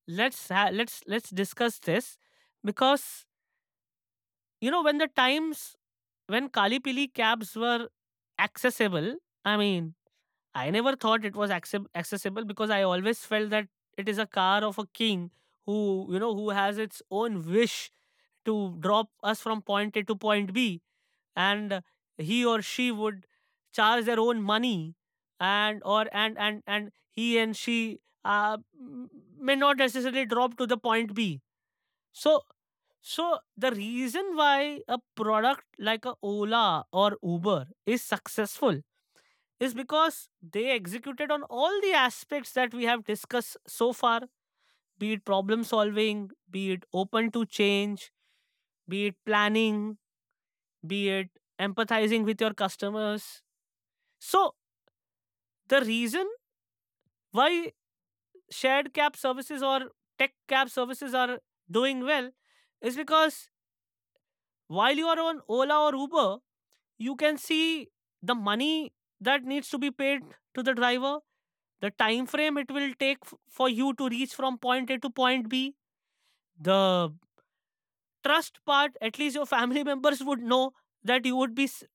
let's discuss this, because when the times when Kali Pili cabs were accessible, I mean, I never thought it was accessible, because I always felt that it is a car of a king who has its own wish to drop us from point A to point B, and he or she would charge their own money, and he and she may not necessarily drop to the point B. So the reason why a product like a Ola or Uber is successful is because they executed on all the aspects that we have discussed so far, be it problem solving, be it open to change, be it planning, be it empathizing with your customers. So the reason why shared cab services or tech cab services are doing well is because while you are on Ola or Uber, you can see the money that needs to be paid to the driver, the time frame it will take for you to reach from point A to point B, the trust part. At least your family members would know that you would be